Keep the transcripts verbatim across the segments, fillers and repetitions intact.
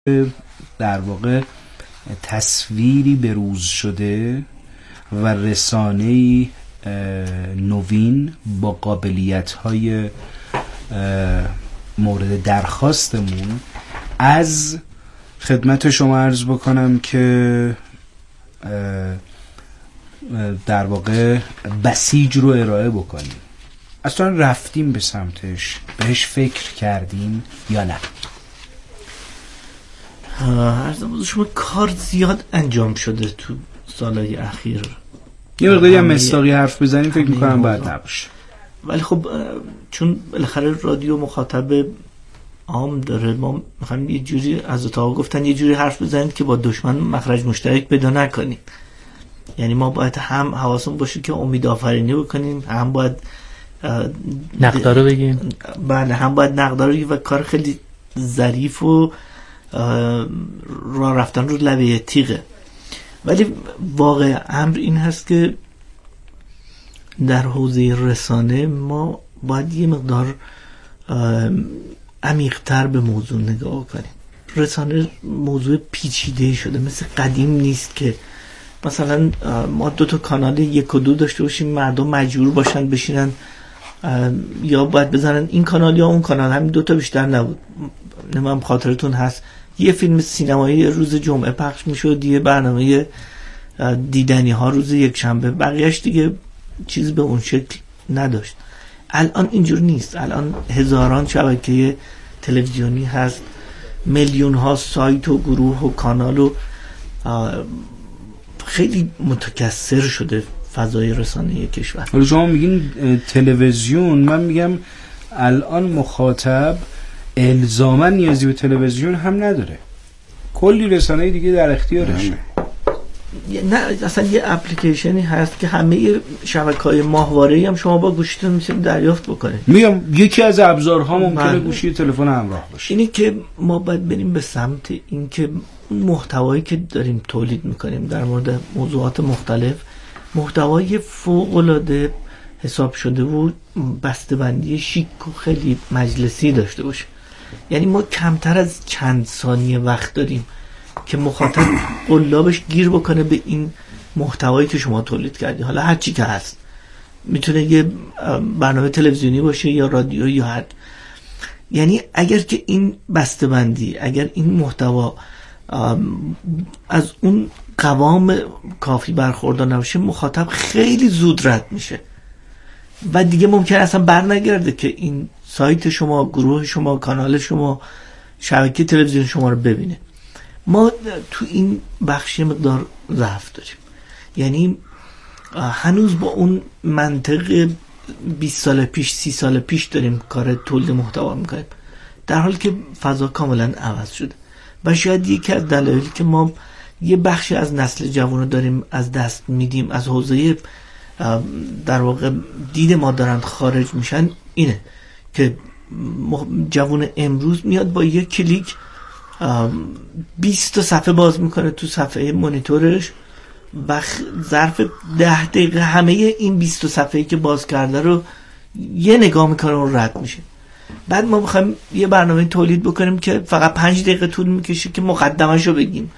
در واقع تصویری بروز شده و رسانه‌ای نوین با قابلیت‌های مورد درخواستمون از خدمت شما عرض بکنم که در واقع بسیج رو ارائه بکنیم. اصلا رفتیم به سمتش، بهش فکر کردیم یا نه؟ عرض بودم شما کار زیاد انجام شده تو سالهای اخیر. یه مقداری هم مصداقی حرف بزنیم فکر میکنم باید نباشه، ولی خب چون بالاخره رادیو مخاطب عام داره، ما میخوایم یه جوری از اتاق گفتن یه جوری حرف بزنید که با دشمن مخرج مشترک پیدا نکنیم. یعنی ما باید هم حواسمون باشه که امید آفرینی بکنیم، هم باید نقدارو بگیم. بله، هم باید نقدارو بگیم و کار خیلی ظریف و راه رفتن رو لبه تیغه. ولی واقع امر این هست که در حوزه رسانه ما باید یه مقدار عمیق‌تر به موضوع نگاه کنیم. رسانه موضوع پیچیده شده، مثل قدیم نیست که مثلا ما دو تا کانال یک و دو داشته باشیم، مردم مجبور باشن بشینن یا باید بزنن این کانال یا اون کانال، همین دو تا بیشتر نبود. نمیم خاطرتون هست یه فیلم سینمایی روز جمعه پخش میشد، یه برنامه دیدنی ها روز یک شنبه، بقیهش دیگه چیز به اون شکل نداشت. الان اینجور نیست، الان هزاران شبکه تلویزیونی هست، میلیون ها سایت و گروه و کانال و خیلی متکثر شده فضای رسانه کشور. حالا شما میگین تلویزیون، من میگم الان مخاطب الزاما نیازی به تلویزیون هم نداره، کلی رسانه دیگه در اختیارشه. نه اصلا یه اپلیکیشنی هست که همه شبکه‌های ماهواره‌ای هم شما با گوشیتون میتونید دریافت بکنید. میگم یکی از ابزارها ممکنه گوشی تلفن همراه باشه. اینی که ما باید بریم به سمت این که اون محتوایی که داریم تولید میکنیم در مورد موضوعات مختلف، محتوای فوق‌العاده حساب شده و بسته‌بندی شیک و خیلی مجلسی داشته باشه. یعنی ما کمتر از چند ثانیه وقت داریم که مخاطب قلابش گیر بکنه به این محتوایی که شما تولید کردی، حالا هر چی که هست، میتونه یه برنامه تلویزیونی باشه یا رادیو یا هر. یعنی اگر که این بسته‌بندی، اگر این محتوا از اون قوام کافی برخوردار نباشه، مخاطب خیلی زود رد میشه و دیگه ممکن اصلا بر نگرده که این سایت شما، گروه شما، کانال شما، شبکه تلویزیون شما رو ببینه. ما تو این بخش مقدار ضعف داریم، یعنی هنوز با اون منطق بیست سال پیش، سی سال پیش داریم کار تولید محتوا میکنیم، در حالی که فضا کاملا عوض شده. و شاید یکی از دلایلی که ما یه بخشی از نسل جوان رو داریم از دست میدیم، از حوزه در واقع دید ما دارن خارج میشن، اینه که جوان امروز میاد با یک کلیک بیست تا صفحه باز میکنه تو صفحه مانیتورش و ظرف ده دقیقه همه این بیست تا صفحه‌ای که باز کرده رو یه نگاه میکنه و رد میشه. بعد ما میخوایم یه برنامه تولید بکنیم که فقط پنج دقیقه طول میکشه که مقدمش رو بگیم.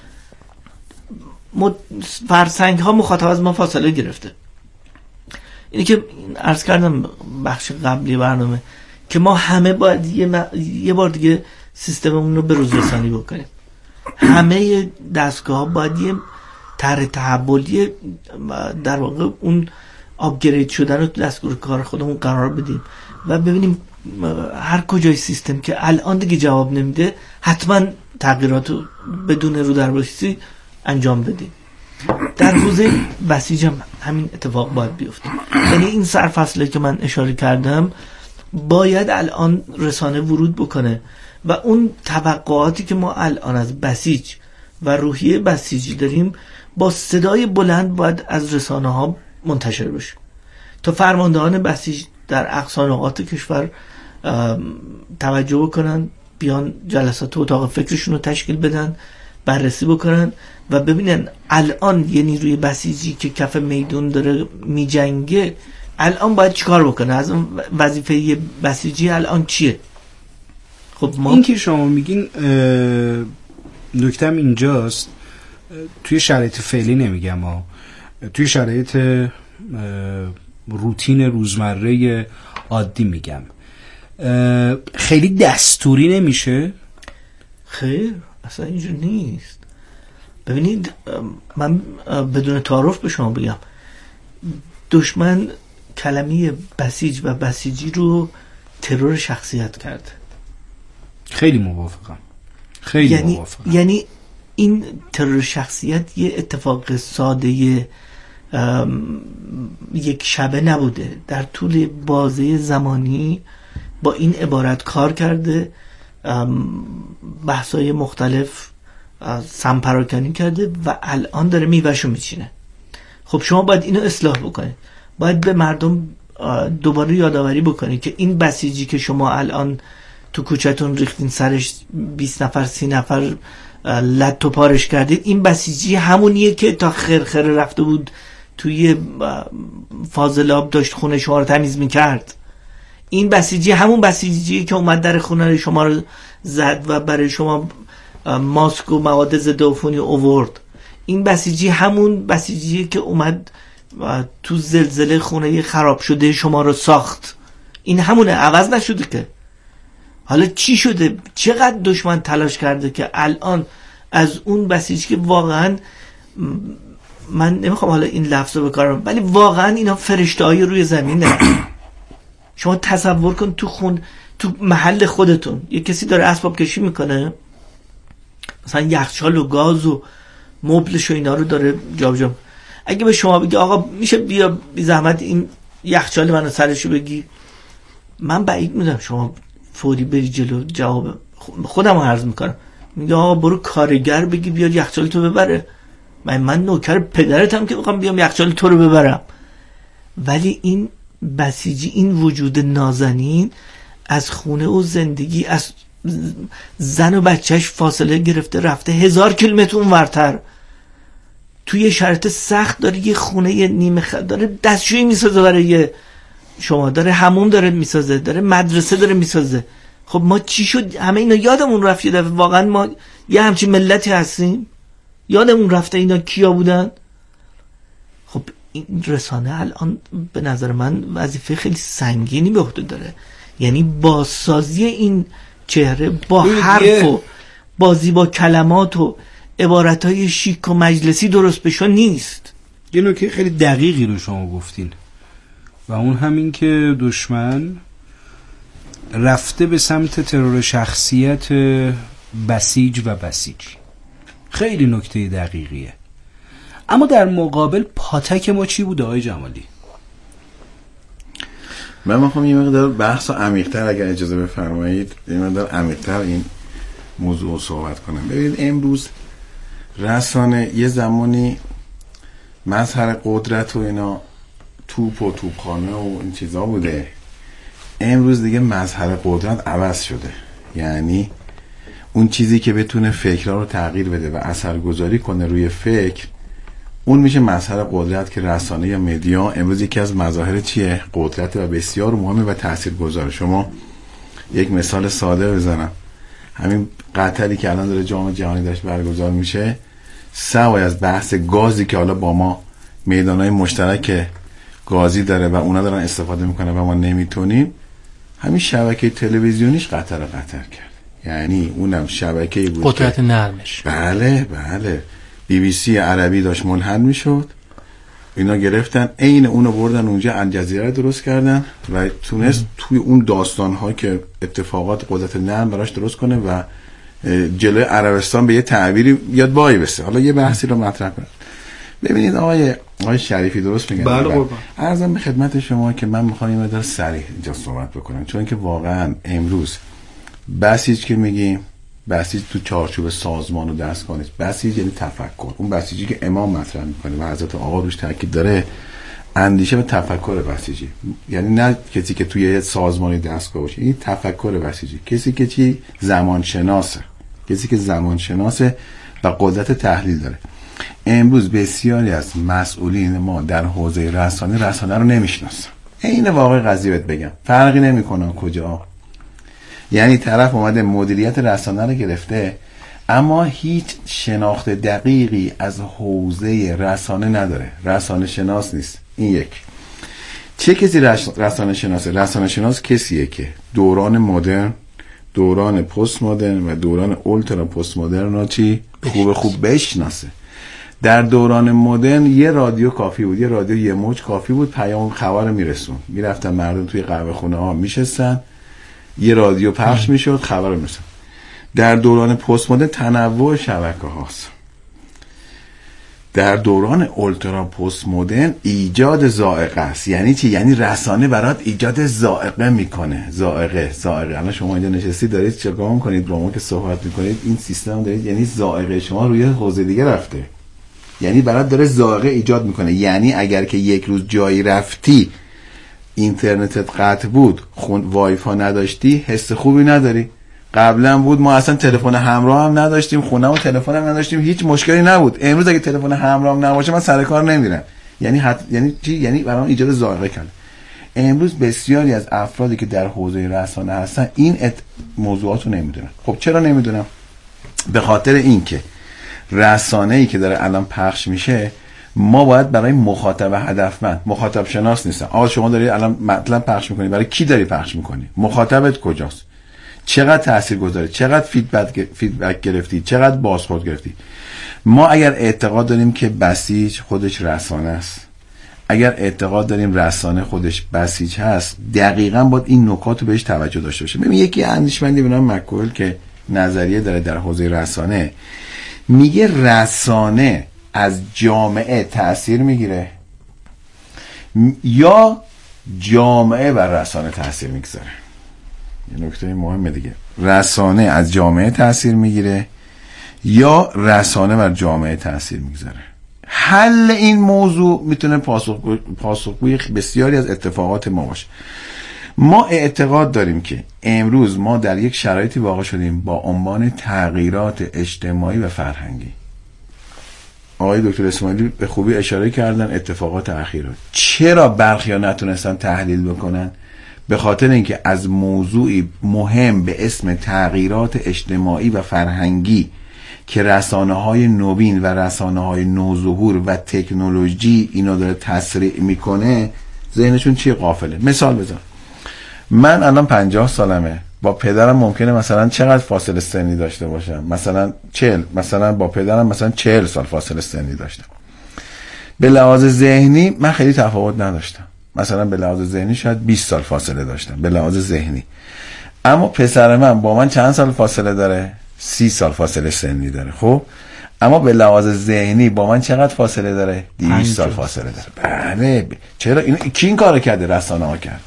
فرسنگ ها مخاطب از ما فاصله گرفته. اینی که عرض کردم بخش قبلی برنامه که ما همه باید یه, م... یه بار دیگه سیستممون رو به روز رسانی بکنیم. همه دستگاه ها باید یه طرح تحولی در واقع اون آپگرید شدن رو دستگاه کار خودمون قرار بدیم و ببینیم هر کجای سیستم که الان دیگه جواب نمیده، حتما تغییرات رو بدون رو در بایستی انجام بدیم. در حوزه بسیج هم همین اتفاق باید بیفته. یعنی این سرفصله که من اشاره کردم باید الان رسانه ورود بکنه و اون توقعاتی که ما الان از بسیج و روحیه بسیجی داریم با صدای بلند باید از رسانه ها منتشر بشه تا فرماندهان بسیج در اقصا نقاط کشور توجه بکنن، بیان جلسات اتاق فکرشون رو تشکیل بدن، بررسی بکنن و ببینن الان یه نیروی بسیجی که کف میدون داره میجنگه الان باید چیکار بکنه، از اون وظیفه بسیجی الان چیه. خب ما این که شما میگین نکتم اینجاست، توی شرایط فعلی نمیگم ها، توی شرایط روتین روزمره عادی میگم، خیلی دستوری نمیشه؟ خیر اصلا اینجور نیست. ببینید من بدون تعارف به شما بگم، دشمن کلمه بسیج و بسیجی رو ترور شخصیت کرده. خیلی موافقم، خیلی یعنی موافقم. یعنی این ترور شخصیت یه اتفاق ساده یک شبه نبوده، در طول بازه زمانی با این عبارت کار کرده، بحثای مختلف سمپراکنی کرده و الان داره میوهشو میچینه. خب شما باید اینو اصلاح بکنید، باید به مردم دوباره یادآوری بکنید که این بسیجی که شما الان تو کوچه‌تون ریختین سرش بیست نفر سی نفر لط و پارش کردید، این بسیجی همونیه که تا خرخره رفته بود توی فاضلاب داشت خونه شما رو تمیز میکرد. این بسیجی همون بسیجیه که اومد در خونه شما رو زد و برای شما ماسک و مواد ضد عفونی آورد. این بسیجی همون بسیجیه که اومد تو زلزله خونه خراب شده شما رو ساخت. این همونه، عوض نشده که. حالا چی شده؟ چقدر دشمن تلاش کرده که الان از اون بسیجی که واقعا من نمیخوام حالا این لفظ رو بکارم، ولی واقعا اینا فرشته های روی زمینه. شما تصور کن تو خون تو محل خودتون یه کسی داره اسباب کشی میکنه، مثلا یخچال و گاز و مبلش و اینا رو داره جابجا. اگه به شما بگی آقا میشه بیا بی زحمت این یخچال منو سرشو بگی، من بعید میدونم شما فوری بری جلو جواب خودم رو عرض میکنم، میگه آقا برو کارگر بگی بیاد یخچال تو ببره. من من نوکر پدرتم که بخوام بیام یخچال تو رو ببرم. ولی این بسیجی، این وجود نازنین از خونه و زندگی، از زن و بچهش فاصله گرفته رفته هزار کیلومتر اونورتر، توی شرط سخت داره یه خونه یه نیمه خ... داره دستشویی میسازه برای شما، داره حموم داره میسازه، داره مدرسه داره میسازه. خب ما چی شد همه اینا یادمون رفت؟ یه دفعه واقعا ما یه همچین ملتی هستیم یادمون رفته اینا کیا بودن؟ خب این رسانه الان به نظر من وظیفه خیلی سنگینی به عهده داره، یعنی بازسازی این چهره با حرف و بازی با کلمات و عبارتهای شیک و مجلسی درست بشو نیست. یه نکته خیلی دقیقی رو شما گفتین و اون همین که دشمن رفته به سمت ترور شخصیت بسیج و بسیج. خیلی نکته دقیقیه. اما در مقابل پاتک ما چی بوده آقای جمالی؟ من میخوام یه مقدار بحث عمیق‌تر اگر اجازه بفرمایید یه مقدار عمیق‌تر این موضوع صحبت کنم. ببینید امروز رسانه یه زمانی مظهر قدرت و اینا توپ و توپخانه و این چیزا بوده، امروز دیگه مظهر قدرت عوض شده. یعنی اون چیزی که بتونه فکرها رو تغییر بده و اثرگذاری کنه روی فکر، اون میشه مظهر قدرت که رسانه یا مدیا امروز یکی از مظاهر چیه؟ قدرت و بسیار مهمه و تاثیرگذار. شما یک مثال ساده بزنم، همین قتلی که الان داره جام جهانی داشت برگزار میشه، سوای از بحث گازی که حالا با ما میدانهای مشترک گازی داره و اونا دارن استفاده میکنن و ما نمیتونیم، همین شبکه تلویزیونیش قطر قطر کرد. یعنی اونم شبکه‌ای بود قدرت نرمش. بله بله بی بی سی عربی داشت منحل میشد، اینا گرفتن عین اونو بردن اونجا الجزیره درست کردن و تونست توی اون داستان‌ها که اتفاقات قدرت نرم براش درست کنه و جلوی عربستان به یه تعبیری یاد وای بسه. حالا یه بحثی رو مطرح کنم. ببینید آقای آقای شریفی درست میگن. بله قربان. عرضم به خدمت شما که من میخوام یه مقدار صریح اینجا صحبت بکنم، چون که واقعا امروز بسیج که میگیم بسیج تو چارچوب سازمان و دستگاه نیست. بسیج یعنی تفکر. اون بسیجی که امام مطرح میکنه و حضرت آقا روش تاکید داره، اندیشه و تفکر بسیجی، یعنی نه کسی که توی یه سازمانی دستگاه باشه، این تفکر بسیجی، کسی که چی زمان شناسه، کسی که زمان شناسه و قدرت تحلیل داره. امروز بسیاری از مسئولین ما در حوزه رسانه رسانه رو نمیشناسن. این واقع قضیه بهت بگم فرقی نمیکنه کجا. یعنی طرف اومده مدیریت رسانه رو گرفته، اما هیچ شناخت دقیقی از حوزه رسانه نداره، رسانه شناس نیست. این یک. چه کسی رسانه شناسه؟ رسانه شناس کسیه که دوران مدرن، دوران پست مدرن و دوران اولترا پست مدرن رو چی خوب خوب بشناسه. در دوران مدرن یه رادیو کافی بود، یه رادیو یه موج کافی بود، پیام خبر میرسون، میرفتن مردم توی قهوه خونه ها میشستن، یه رادیو پخش میشد، خبر میرسون. در دوران پست مدرن تنوع شبکه هاست. در دوران اولترا پست مدرن ایجاد ذائقه است. یعنی چی؟ یعنی رسانه برات ایجاد ذائقه میکنه. ذائقه ذائقه الان شما اینجا نشستی دارید چیکار میکنید؟ با ما که صحبت میکنید این سیستم دارید، یعنی ذائقه شما روی حوزه دیگه رفته، یعنی برات داره ذائقه ایجاد میکنه. یعنی اگر که یک روز جایی رفتی اینترنتت قطع بود، خون وای فای نداشتی، حس خوبی نداری. قبلا بود ما اصلا تلفن همراه هم نداشتیم، خونه‌مون تلفن هم نداشتیم، هیچ مشکلی نبود. امروز اگه تلفن همراه هم نباشه من سر کار نمیرم. یعنی حت... یعنی چی؟ یعنی برام ایجاد ذائقه کرد. امروز بسیاری از افرادی که در حوزه رسانه هستن این ات... موضوعاتو نمیدونن. خب چرا نمیدونم؟ به خاطر اینکه رسانه‌ای که داره الان پخش میشه، ما باید برای مخاطب هدفمند، مخاطب شناس نیستن. آقا شما داری الان مطلب پخش میکنی، برای کی داری پخش میکنی؟ مخاطبت کجاست؟ چقدر تأثیر گذاره؟ چقدر فیدبک فیدبک گرفتی؟ چقدر بازخورد گرفتی؟ ما اگر اعتقاد داریم که بسیج خودش رسانه است، اگر اعتقاد داریم رسانه خودش بسیج هست، دقیقاً باید این نکات رو بهش توجه داشته باشه. ببین یکی اندیشمندی به نام مک‌کوئل که نظریه داره در حوزه رسانه، میگه رسانه از جامعه تأثیر میگیره یا جامعه بر رسانه تأثیر میگذاره. یه نکته مهمه دیگه، رسانه از جامعه تأثیر میگیره یا رسانه بر جامعه تأثیر میگذاره. حل این موضوع میتونه پاسخگوی پاسخگوی بسیاری از اتفاقات ما باشه. ما اعتقاد داریم که امروز ما در یک شرایطی واقع شدیم با عنوان تغییرات اجتماعی و فرهنگی. آقای دکتر اسماعیلی به خوبی اشاره کردن اتفاقات اخیر. چرا برخیا نتونستن تحلیل بکنن؟ به خاطر اینکه از موضوعی مهم به اسم تغییرات اجتماعی و فرهنگی که رسانه‌های نوین و رسانه‌های نوظهور و تکنولوژی اینا داره تسریع میکنه، ذهنشون چیه؟ غافله. مثال بزن، من الان پنجاه سالمه، با پدرم ممکنه مثلا چقدر فاصله سنی داشته باشم؟ مثلا چهل، مثلا با پدرم مثلا چهل سال فاصله سنی داشتم. به لحاظ ذهنی من خیلی تفاوت نداشتم، مثلا به لحاظ ذهنی شاید بیست سال فاصله داشتم به لحاظ ذهنی. اما پسر من با من چند سال فاصله داره؟ سی سال فاصله سنی داره. خب اما به لحاظ ذهنی با من چقدر فاصله داره؟ دویست سال فاصله داره. بله. چرا این کی این کارو کرده؟ رسانه ها کردن،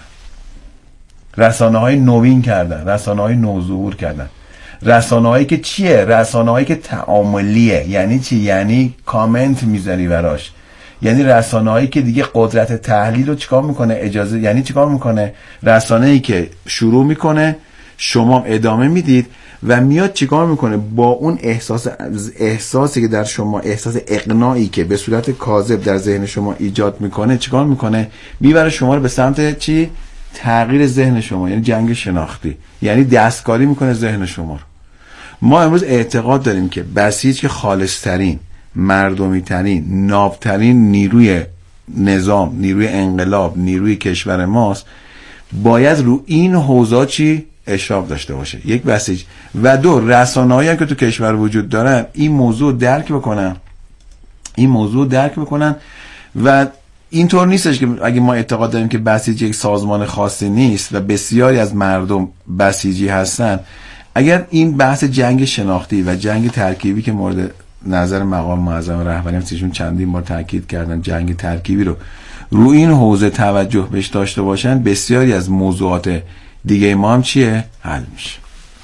رسانه های نوین کردن، رسانه های نوظهور کردن. رسانه هایی که چیه؟ رسانه هایی که تعاملیه. یعنی چی؟ یعنی کامنت میذاری براش. یعنی رسانه هایی که دیگه قدرت تحلیل رو چیکار میکنه؟ اجازه. یعنی چیکار میکنه؟ رسانه ای که شروع میکنه، شما ادامه میدید و میاد چیکار میکنه؟ با اون احساس احساسی که در شما، احساس اقناعی که به صورت کاذب در ذهن شما ایجاد میکنه، چیکار میکنه؟ میبره شما رو به سمت چی؟ تغییر ذهن شما. یعنی جنگ شناختی، یعنی دستکاری میکنه ذهن شما رو. ما امروز اعتقاد داریم که بسیج که خالصترین، مردمی ترین، نابترین نیروی نظام، نیروی انقلاب، نیروی کشور ماست، باید رو این حوزه چی اشراف داشته باشه. یک بسیج و دو رسانه‌هایی هم که تو کشور وجود دارن این موضوع درک بکنن، این موضوع درک بکنن و اینطور نیستش که اگه ما اعتقاد داریم که بسیج یک سازمان خاصی نیست و بسیاری از مردم بسیجی هستن، اگر این بحث جنگ شناختی و جنگ ترکیبی که مورد نظر مقام معظم رهبری همسیشون چندین بار تاکید کردن، جنگ ترکیبی رو رو این حوزه توجه بهش داشته باشن، بسیاری از موضوعات دیگه ما هم چیه؟ حل میشه.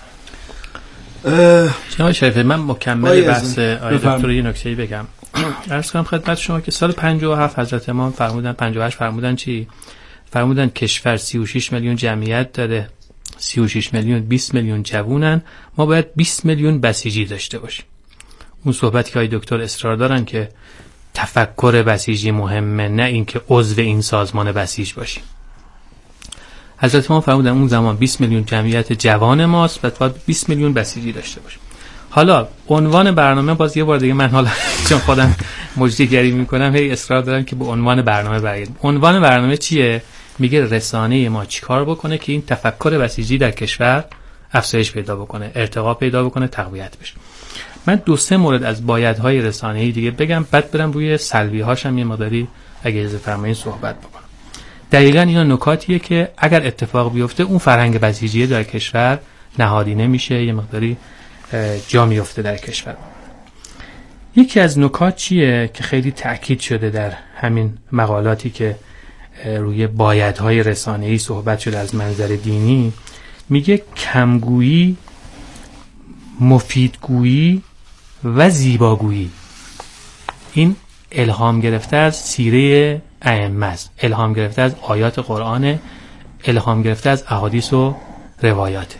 جناب شریفی، من مکمل بحث آقای دکتر یه نکته‌ای بگم. عرض کنم خدمت شما که سال پنجاه و هفت حضرت امام فرمودن، پنجاه و هشت فرمودن چی؟ فرمودن کشور سی و شش میلیون جمعیت داره، سی و شش میلیون بیست میلیون جوونن، ما باید بیست میلیون بسیجی داشته باشیم. اون صحبتی که آقای دکتر اصرار دارن که تفکر بسیجی مهمه، نه اینکه عضو این سازمان بسیج باشیم. حضرت ما فرمودن اون زمان بیست میلیون جمعیت جوان ماست و باید بیست میلیون بسیجی داشته باشیم. حالا عنوان برنامه باز یه بار دیگه من حالا چون خودم مجریگری میکنم هی اصرار دارم که به عنوان برنامه برگردیم. عنوان برنامه چیه؟ میگه رسانه ما چیکار بکنه که این تفکر بسیجی در کشور افزایش پیدا بکنه، ارتقا پیدا بکنه، تقویت بشه. من دو سه مورد از بایدهای رسانه‌ای دیگه بگم، بعد برم روی سلبی‌هاش هم یه مقداری اگه اجازه فرمایید صحبت بکنم. دقیقاً اینا نکاتیه که اگر اتفاق بیفته اون فرهنگ بسیجی در کشور نهادینه میشه، یه مقداری جا میفته در کشور. یکی از نکات چیه که خیلی تأکید شده در همین مقالاتی که روی بایدهای رسانه‌ای صحبت شده از منظر دینی، میگه کمگویی، مفیدگویی و زیباگویی. این الهام گرفته از سیره ائمه است، الهام گرفته از آیات قرآن، الهام گرفته از احادیث و روایات.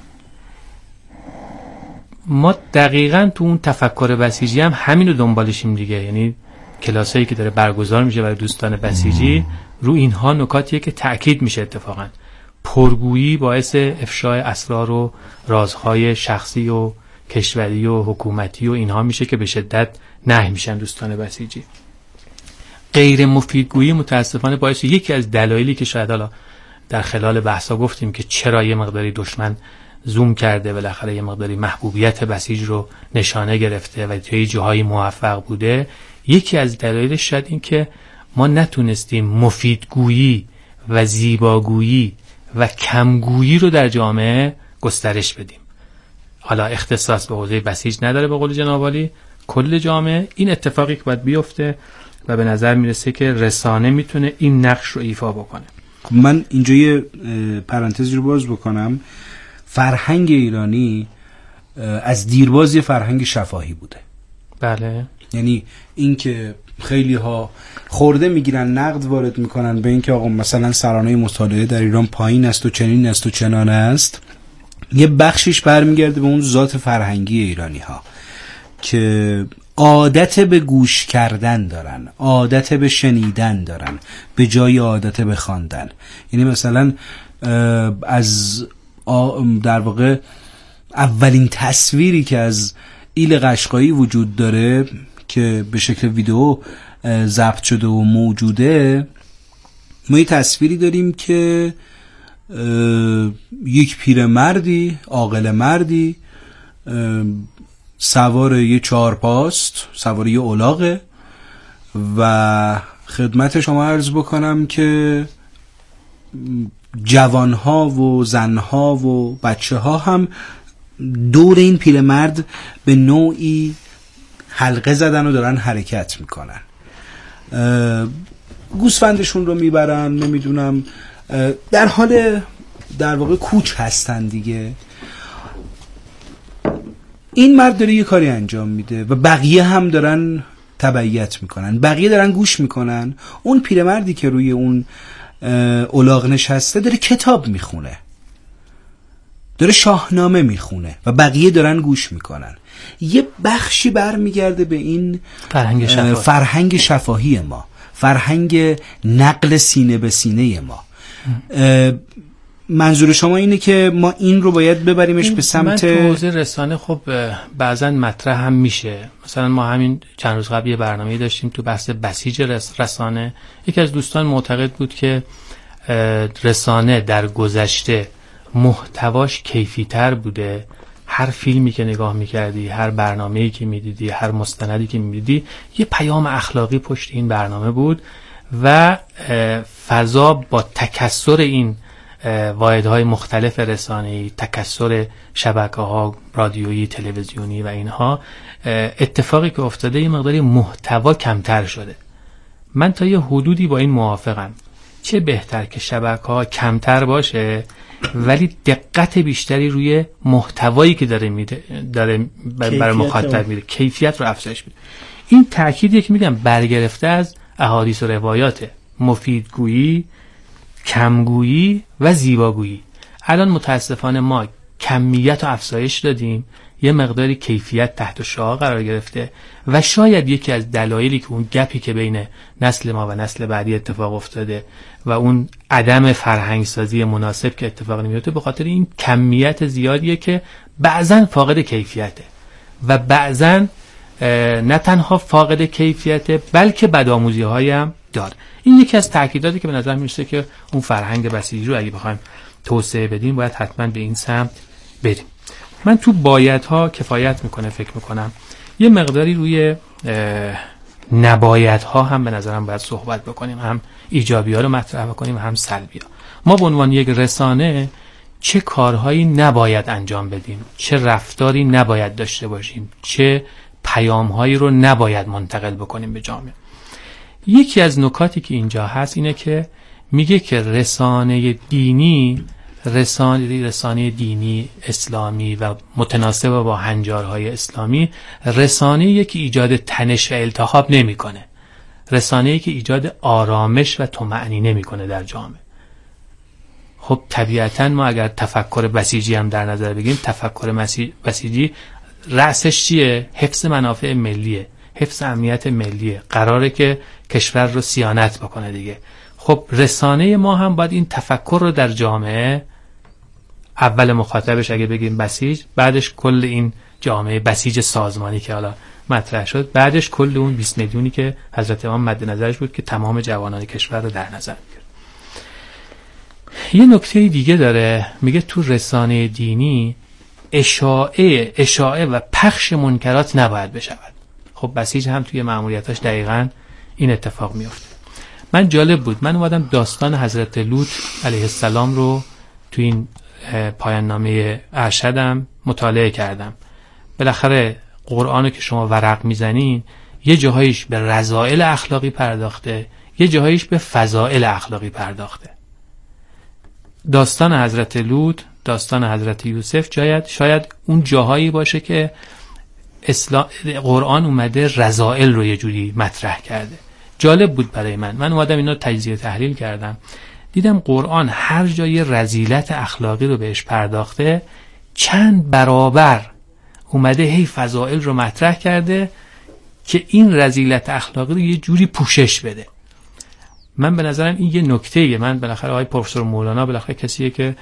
ما دقیقاً تو اون تفکر بسیجی هم همین رو دنبالشیم دیگه، یعنی کلاسایی که داره برگزار میشه برای دوستان بسیجی رو اینها نکاتیه که تأکید میشه. اتفاقاً پرگویی باعث افشای اسرار و رازهای شخصی و کشوری و حکومتی و اینها میشه که به شدت نهی میشن دوستان بسیجی. غیر مفیدگویی متاسفانه باعث، یکی از دلایلی که شاید حالا در خلال بحثا گفتیم که چرا یه مقداری دشمن زوم کرده، بالاخره یه مقداری محبوبیت بسیج رو نشانه گرفته و توی جاهای موفق بوده، یکی از دلایلش شاید این که ما نتونستیم مفیدگویی و زیباگویی و کمگویی رو در جامعه گسترش بدیم. حالا اختصاص به حوزه بسیج نداره، به قول جناب عالی کل جامعه این اتفاقی که باید بیفته و به نظر میرسه که رسانه میتونه این نقش رو ایفا بکنه. من اینجا یه پرانتزی رو باز بکنم. فرهنگ ایرانی از دیرباز یه فرهنگ شفاهی بوده. بله. یعنی این که خیلی ها خورده میگیرن، نقد وارد میکنن به این که آقا مثلا سرانه مطالعه در ایران پایین است و چنین است و چنان است، یه بخشش برمیگرده به اون ذات فرهنگی ایرانی ها که عادت به گوش کردن دارن، عادت به شنیدن دارن به جای عادت به خواندن. یعنی مثلا از در واقع اولین تصویری که از ایل قشقایی وجود داره که به شکل ویدیو ضبط شده و موجوده، ما یه تصویری داریم که یک پیرمردی، عاقل مردی سوار یه چهارپاست، سوار یه الاغه و خدمت شما عرض بکنم که جوانها و زنها و بچه ها هم دور این پیرمرد به نوعی حلقه زدن و دارن حرکت میکنن، گوسفندشون رو میبرن، نمیدونم در حال در واقع کوچ هستن دیگه. این مرد داره یه کاری انجام میده و بقیه هم دارن تبعیت میکنن، بقیه دارن گوش میکنن. اون پیرمردی که روی اون الاغ نشسته داره کتاب میخونه، داره شاهنامه میخونه و بقیه دارن گوش میکنن. یه بخشی برمیگرده به این فرهنگ شفاهی. فرهنگ شفاهی ما، فرهنگ نقل سینه به سینه ما. منظور شما اینه که ما این رو باید ببریمش به سمت من تو حوزه رسانه خب بعضا مطرح هم میشه. مثلا ما همین چند روز قبل یه برنامه‌ای داشتیم تو بحث بسیج رسانه. یکی از دوستان معتقد بود که رسانه در گذشته محتواش کیفی‌تر بوده، هر فیلمی که نگاه میکردی، هر برنامه‌ای که میدیدی، هر مستندی که میدیدی یه پیام اخلاقی پشت این برنامه بود و فضا با تکثر این واحدهای مختلف رسانه‌ای، تکثر شبکه‌ها رادیویی، تلویزیونی و اینها، اتفاقی که افتاده یه مقداری محتوا کمتر شده. من تا یه حدودی با این موافقم. چه بهتر که شبکه‌ها کمتر باشه ولی دقت بیشتری روی محتوایی که داره میده، داره برای مخاطب میده، کیفیت رو افزایش میده. این تأکیدی که میگم برگرفته از احادیث و روایات، مفیدگویی، کمگویی و زیباگویی. الان متاسفانه ما کمیت رو افزایش دادیم، یه مقداری کیفیت تحت شعاع قرار گرفته و شاید یکی از دلایلی که اون گپی که بین نسل ما و نسل بعدی اتفاق افتاده و اون عدم فرهنگ سازی مناسب که اتفاق نمیفته به خاطر این کمیت زیادیه که بعضن فاقد کیفیته. و بعضن نه تنها فاقد کیفیت بلکه بدآموزی هایی هم داره. این یکی از تاکیداتی که به نظر میرسه که اون فرهنگ بسیجی رو اگه بخوایم توسعه بدیم باید حتما به این سمت بریم. من تو بایدها کفایت میکنه فکر میکنم یه مقداری روی نبایدها هم به نظرم باید صحبت بکنیم، هم ایجابی ها رو مطرح بکنیم هم سلبی ها. ما به عنوان یک رسانه چه کارهایی نباید انجام بدیم، چه رفتاری نباید داشته باشیم، چه پیامهایی رو نباید منتقل بکنیم به جامعه. یکی از نکاتی که اینجا هست اینه که میگه که رسانه دینی رسانه رسانه دینی اسلامی و متناسب با هنجارهای اسلامی رسانه‌ای که ایجاد تنش و التهاب نمیکنه، رسانه‌ای که ایجاد آرامش و طمأنینه میکنه در جامعه. خب طبیعتاً ما اگر تفکر بسیجی هم در نظر بگیریم، تفکر بسیجی رأسش چیه؟ حفظ منافع ملیه، حفظ امنیت ملیه، قراره که کشور رو صیانت بکنه دیگه. خب رسانه ما هم باید این تفکر رو در جامعه، اول مخاطبش اگه بگیم بسیج، بعدش کل این جامعه بسیج سازمانی که حالا مطرح شد، بعدش کل اون بیست میلیونی که حضرت امام مد نظرش بود که تمام جوانان کشور رو در نظر میگیره. یه نکته دیگه داره، میگه تو رسانه دینی اشاعه اشاعه و پخش منکرات نباید بشود. خب بسیج هم توی مأموریتاش دقیقاً این اتفاق میفته. من جالب بود، من اومدم داستان حضرت لوط علیه السلام رو تو این پایان نامه ارشدم مطالعه کردم. بالاخره قرآنو که شما ورق میزنین یه جاهایش به رذائل اخلاقی پرداخته، یه جاهایش به فضائل اخلاقی پرداخته. داستان حضرت لوط، داستان حضرت یوسف جاید شاید اون جاهایی باشه که اسلام قرآن اومده رذائل رو یه جوری مطرح کرده. جالب بود برای من. من اومدم اینا تجزیه تحلیل کردم، دیدم قرآن هر جای رذیلت اخلاقی رو بهش پرداخته چند برابر اومده هی فضائل رو مطرح کرده که این رذیلت اخلاقی رو یه جوری پوشش بده. من به نظرم این یه نکته‌ایه. من بالاخره آقای پروفسور مولانا بالاخره کسیه که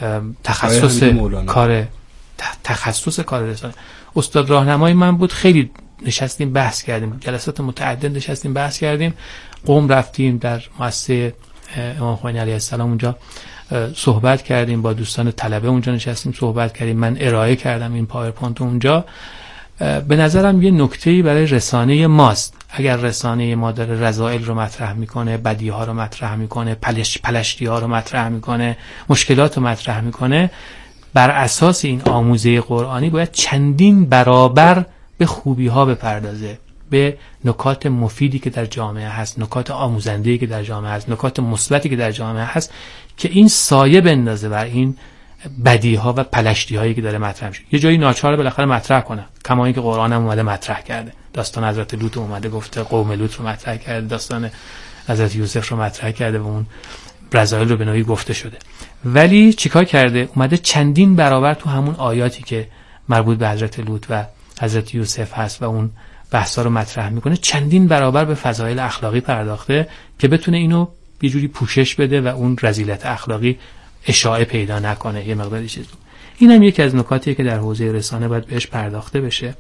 تخصص کار تخصص کار رسانه، استاد راهنمای من بود. خیلی نشستیم بحث کردیم، جلسات متعدد نشستیم بحث کردیم. قم رفتیم در مؤسسه امام خمینی علیه السلام، اونجا صحبت کردیم با دوستان طلبه، اونجا نشستیم صحبت کردیم. من ارائه کردم این پاورپوینت اونجا. به نظرم یه نکته‌ای برای رسانه ماست. اگر رسانه ما داره رذائل رو مطرح میکنه، بدیها رو مطرح میکنه، پلش پلشتی ها رو مطرح میکنه، مشکلات رو مطرح میکنه، بر اساس این آموزه قرآنی باید چندین برابر به خوبی ها بپردازه، به نکات مفیدی که در جامعه هست، نکات آموزنده‌ای که در جامعه هست، نکات مثبتی که در جامعه هست، که این سایه بندازه بر این بدیها و پلشتی هایی که داره مطرح میشه. یه جایی ناچار بالاخره مطرح کنه، کما اینکه قرآن هم اومده مطرح کرده. داستان حضرت لوط اومده گفته، قوم لوط رو مطرح کرده، داستان حضرت یوسف رو مطرح کرده و اون رذائل رو به نوعی گفته شده. ولی چیکار کرده؟ اومده چندین برابر تو همون آیاتی که مربوط به حضرت لوط و حضرت یوسف هست و اون بحثا رو مطرح میکنه، چندین برابر به فضایل اخلاقی پرداخته که بتونه اینو یه جوری پوشش بده و اون رذیلت اخلاقی اشاعه پیدا نکنه. یه مقداری چیز. اینم یکی از نکاتیه که در حوزه رسانه باید بهش پرداخته بشه.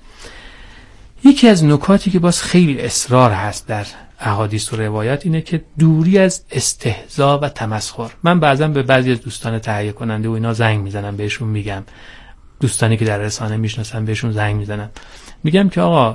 یکی از نکاتی که باز خیلی اصرار هست در احادیث و روایات اینه که دوری از استهزاء و تمسخر. من بعضا به بعضی از دوستان تهیه کننده و اینا زنگ میزنم، بهشون میگم، دوستانی که در رسانه میشناسن بهشون زنگ میزنم، میگم که آقا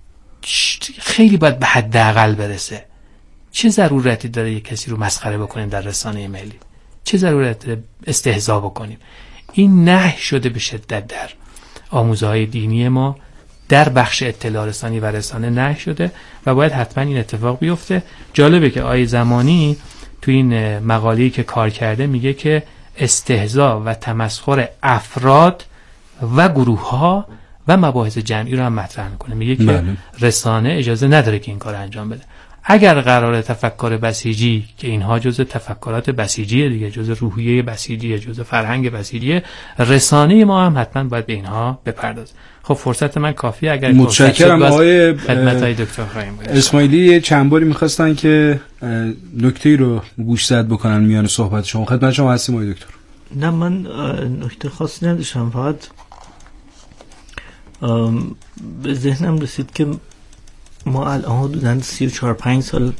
خیلی باید به حداقل برسه. چه ضرورتی داره یک کسی رو مسخره بکنیم در رسانه ملی؟ چه ضرورت داره استهزاء بکنیم؟ این نهی شده به شدت در آموزه‌های دینی ما، در بخش اطلاع رسانی و رسانه نهی شده و باید حتما این اتفاق بیفته. جالبه که آیه زمانی تو این مقاله‌ای که کار کرده میگه که استهزاء و تمسخر افراد و گروه‌ها و مباحث جمعی رو هم مطرح میکنه. میگه که بله. رسانه اجازه نداره که این کار انجام بده. اگر قرار تفکر بسیجی که اینها جزء تفکرات بسیجیه دیگه، جزء روحیه بسیجیه، جزء فرهنگ بسیجیه، رسانه ما هم حتما باید به اینها بپردازه. خب فرصت من کافیه. اگر متشکرم آقای خدمتای دکتر خواهیم اسماعیلی. چند باری می‌خواستن که نکته‌ای رو گوشزد بکنن میان صحبت شما. خدمت شما هستیم آقای دکتر. نه من نکته خاصی نداشتم، فقط به ذهنم رسید که ما الان حدوداً سی و چهار پنج سال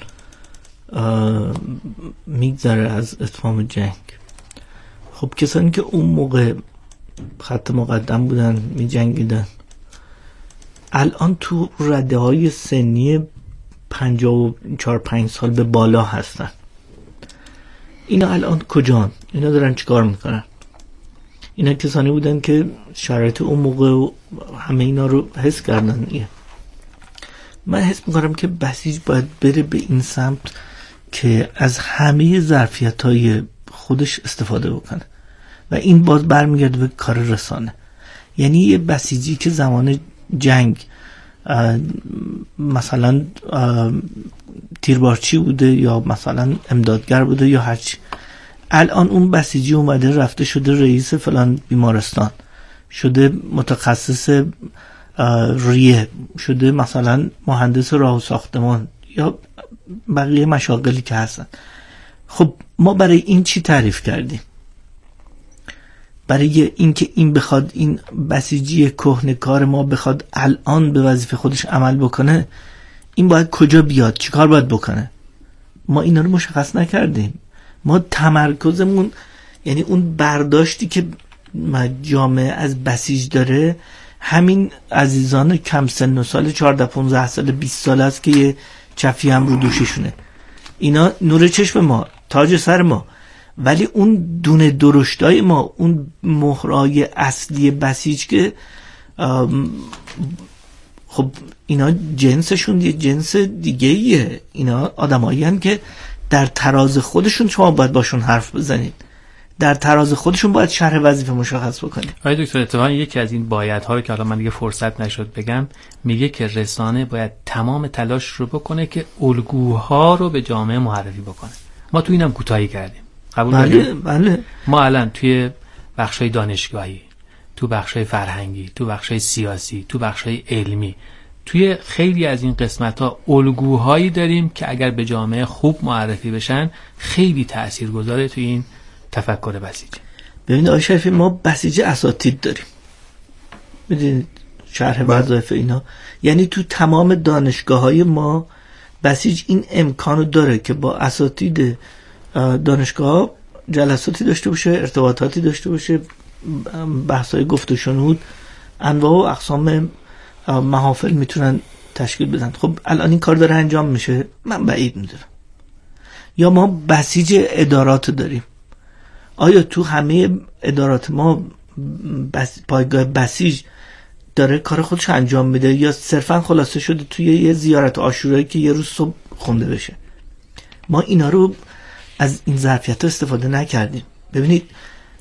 میگذره از اتمام جنگ. خب کسانی که اون موقع خط مقدم بودن می جنگیدن الان تو رده های سنی پنجاه و چهار پنج سال به بالا هستن. اینا الان کجان؟ اینا دارن چیکار میکنن؟ اینا کسانی بودن که شرایط اون موقع همه اینا رو حس کردن. من حس میکنم که بسیج باید بره به این سمت که از همه ظرفیت های خودش استفاده بکنه و این باز برمیگرده به کار رسانه. یعنی یه بسیجی که زمان جنگ مثلا تیربارچی بوده یا مثلا امدادگر بوده یا هرچی، الان اون بسیجی اومده رفته شده رئیس فلان بیمارستان، شده متخصص ریه، شده مثلا مهندس راه و ساختمان یا بقیه مشاغلی که هستن. خب ما برای این چی تعریف کردیم؟ برای اینکه این بخواد این بسیجی کهنه‌کار ما بخواد الان به وظیفه خودش عمل بکنه، این باید کجا بیاد، چی کار باید بکنه؟ ما اینا رو مشخص نکردیم. ما تمرکزمون، یعنی اون برداشتی که جامعه از بسیج داره، همین عزیزان کم سن و سال چهارده پانزده سال بیست سال است که یه چفی هم رو دوششونه. اینا نور چشم ما، تاج سر ما، ولی اون دونه درشتای ما، اون مهرای اصلی بسیج که خب اینا جنسشون یه جنس دیگه ایه. اینا آدمایی هستن که در تراز خودشون شما باید باشون حرف بزنید، در تراز خودشون باید شرح وظیفه مشخص بکنید. آقای دکتر اتفاقا یکی از این بایدها رو که حالا من دیگه فرصت نشد بگم، میگه که رسانه باید تمام تلاش رو بکنه که الگوها رو به جامعه معرفی بکنه. ما تو اینم کوتاهی کردیم. قبول دارید؟ بله بله. ما الان توی بخشای دانشگاهی، تو بخشای فرهنگی، تو بخشای سیاسی، تو بخشای علمی، توی خیلی از این قسمت‌ها الگوهایی داریم که اگر به جامعه خوب معرفی بشن خیلی تاثیرگذاره توی این تفکر بسیج. ببینید آقای شریفی، ما بسیج اساتید داریم، ببینید شرح وظایف اینا، یعنی تو تمام دانشگاه‌های ما بسیج این امکانو داره که با اساتید دانشگاه جلساتی داشته باشه، ارتباطاتی داشته باشه، بحث‌های گفت و شنود، انواع و اقسام محافل میتونن تشکیل بدن. خب الان این کار داره انجام میشه؟ من بعید میدونم. یا ما بسیج ادارات داریم. آیا تو همه ادارات ما بس پایگاه بسیج داره کار خودش انجام میده یا صرفا خلاصه شده توی یه زیارت عاشورایی که یه روز صبح خونده بشه؟ ما اینا رو از این ظرفیت استفاده نکردیم. ببینید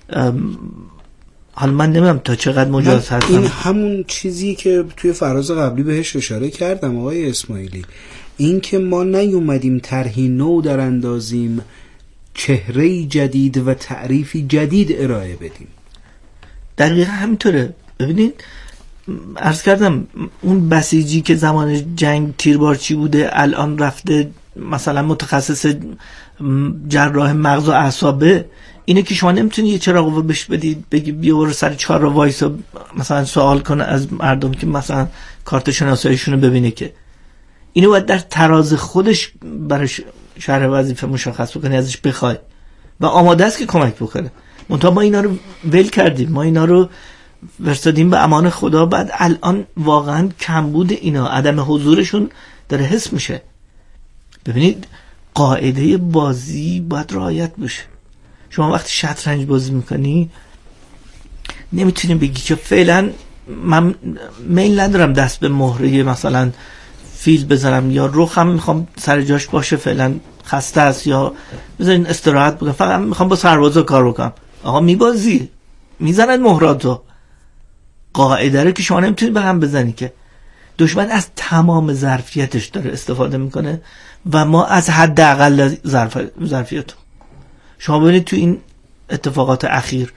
حالا من نمیدونم تا چقدر مجاز هستم. این همون چیزی که توی فراز قبلی بهش اشاره کردم آقای اسماعیلی، این که ما نیومدیم طرحی نو در اندازیم، چهره جدید و تعریفی جدید ارائه بدیم. دقیقا همینطوره. ببینید عرض کردم اون بسیجی که زمان جنگ تیربارچی بوده الان رفته مثلا متخصص جراح مغز و اعصابه، اینه که شما نمیتونی یه چراغو بهش بدید بگی بیا برو سر چهار رو وایسا مثلا سوال کنه از مردم که مثلا کارت شناساییشون رو ببینه، که اینو باید در تراز خودش برای شرح وظیفه مشخص بکنی، ازش بخوای و آماده است که کمک بکنه. منتها ما اینا رو ول کردیم، ما اینا رو فرستادیم به امان خدا. بعد الان واقعا کمبود اینا، عدم حضورشون داره حس میشه. ببینید قاعده بازی باید رعایت بشه. شما وقتی شطرنج بازی میکنی نمیتونی بگی که فعلا من میل ندارم دست به مهره مثلا فیل بزنم یا رخم میخوام سر جاش باشه، فعلا خسته است یا بذارین استراحت بکنم، فقط میخوام با سربازا کار بکنم. آقا میبازی، میزنن مهراتو. قاعده رو که شما نمیتونی به هم بزنی، که دشمن از تمام ظرفیتش داره استفاده میکنه و ما از حداقل ظرف ظرفیت. شما ببینید تو این اتفاقات اخیر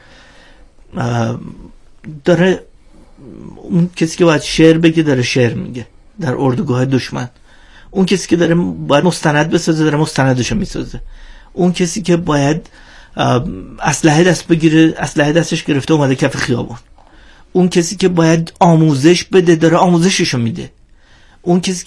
داره اون کسی که باید شعر بگه داره شعر میگه در اردوگاه دشمن، اون کسی که داره باید مستند بسازه داره مستندشو میسازه، اون کسی که باید اسلحه دست بگیره اسلحه دستش گرفته اومده کف خیابون، اون کسی که باید آموزش بده داره آموزششو میده، اون کسی